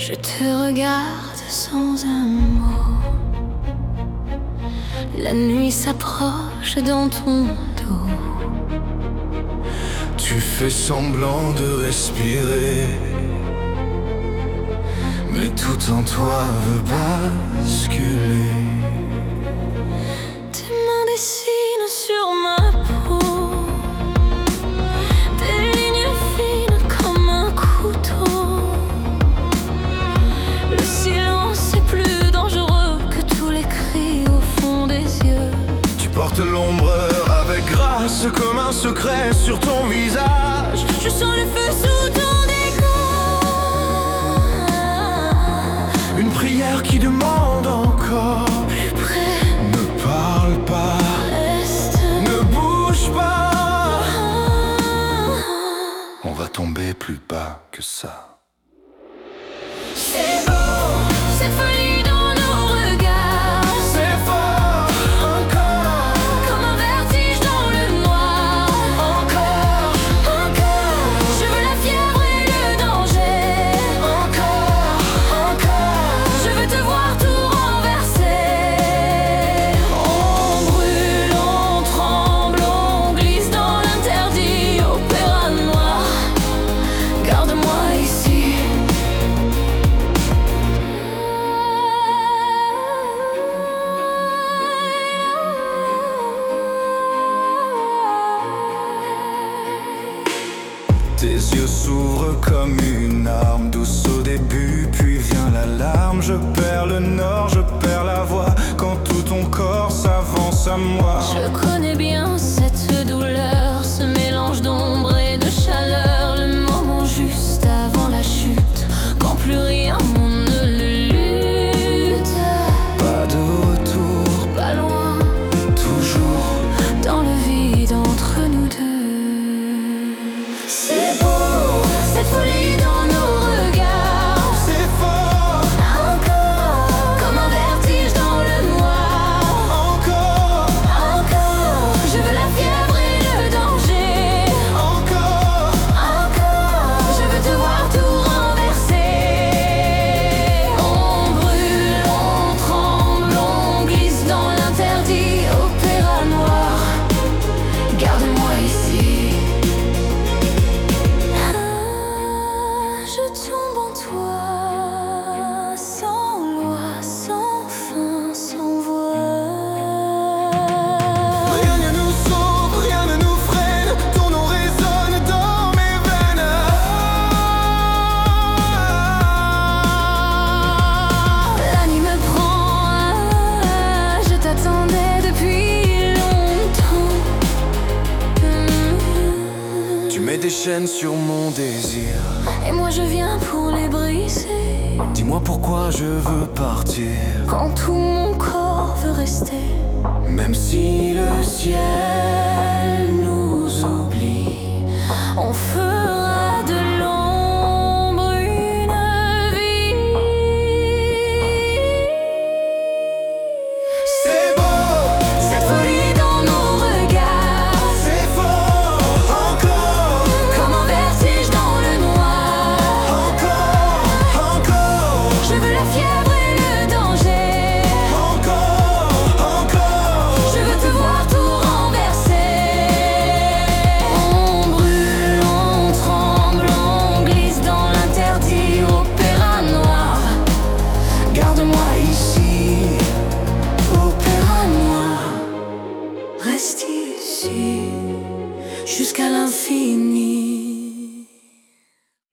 Je te regarde sans un mot. La nuit s'approche dans ton dos. Tu fais semblant de respirer, mais tout en toi veut basculer. Tes mains dessinent sur ma peau des lignes fines comme un couteau. Le silence est plus dangereux que tous les cris au fond des yeux. Tu portes l'ombre avec grâce comme un secret sur ton visage. Je sens le feu sous ton décor. Une prière qui demande encore. Plus près, Ne parle pas, reste. ne bouge pas. On va tomber plus bas que ça. C'est beau, cette folie dans nos regards. C'est fort, encore, Comme un vertige dans le noir. encore, Encore, je veux la fièvre et le danger. encore, encore. Je veux te voir tout renverser. On brûle, on tremble, on glisse dans l'interdit. Opéra noir, garde-moi ici. Tes yeux s'ouvrent comme une arme, douce au début, puis vient l'alarme. Je perds le nord, je perds la voix, quand tout ton corps s'avance à moi. Je connais bien cette douleur, ce mélange d'ombre et de chaleur. Le moment juste avant la chute, quand plus rien ne le lutte. Pas de retour, Pas loin, toujours. dans le vide entre nous deux. C'est beau, cette folie dans nos regards. C'est fort, Encore, comme un vertige dans le noir. encore, Encore, je veux la fièvre et le danger. encore. Encore, je veux te voir tout renverser. On brûle, on tremble, on glisse dans l'interdit. Opéra noir, garde-moi ici. Je tombe en toi, sans loi, sans fin, sans voix. Rien ne nous sauve, rien ne nous freine, ton nom résonne dans mes veines. La nuit me prend, je t'attendais depuis longtemps. Tu mets des chaînes sur mon désir. Et moi je viens pour les briser. Dis-moi pourquoi je veux partir, Quand tout mon corps veut rester. même si le ciel